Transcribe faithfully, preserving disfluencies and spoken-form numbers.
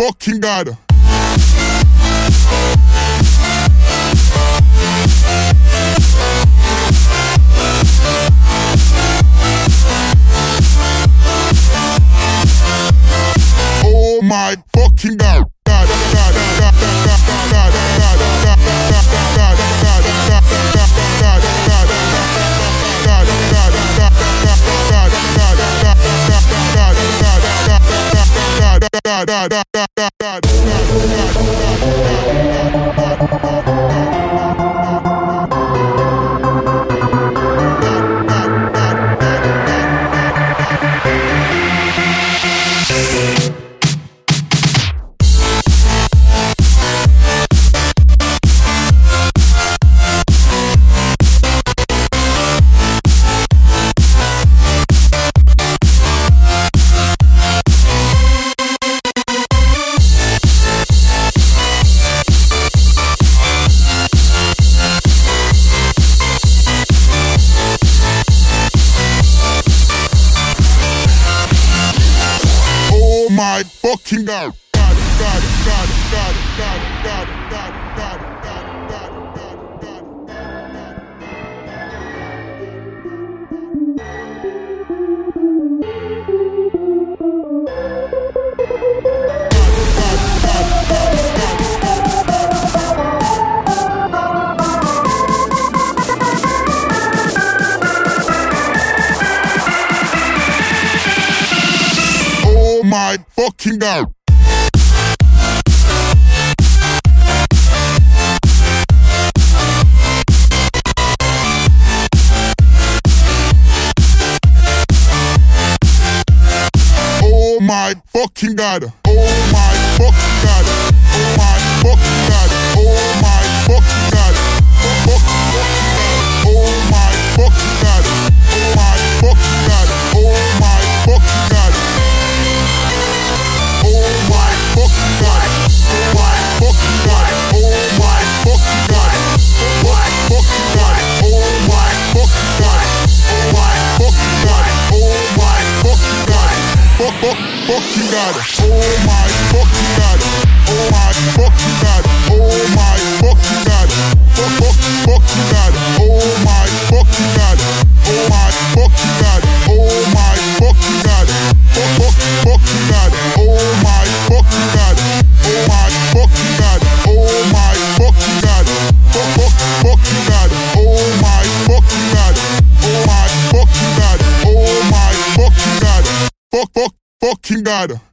fucking god. Oh my fucking god. My fucking god. My fucking god. Oh my fucking god. Oh my fucking god. Oh my fucking god. Oh my fucking god. Oh my fucking god. Oh my fucking god. Oh my fucking god. Oh my fucking god. Oh my fucking god. Oh my fucking god. Oh my fucking god. Oh my fucking god. Oh my fucking god. Oh my fucking god. Fuck fuck fucking god. Oh my fucking god. Oh my fucking god. Oh my fucking god. Fuck fuck fucking god. Oh my fucking god. Oh my fucking god. Oh my fucking god. Fuck fuck fucking god. Oh my fucking god. Oh my fucking god. Oh my fucking god. Fuck fuck fucking god. Oh my fucking god. Oh my fucking god. Oh my fucking god. Fuck fuck fucking god.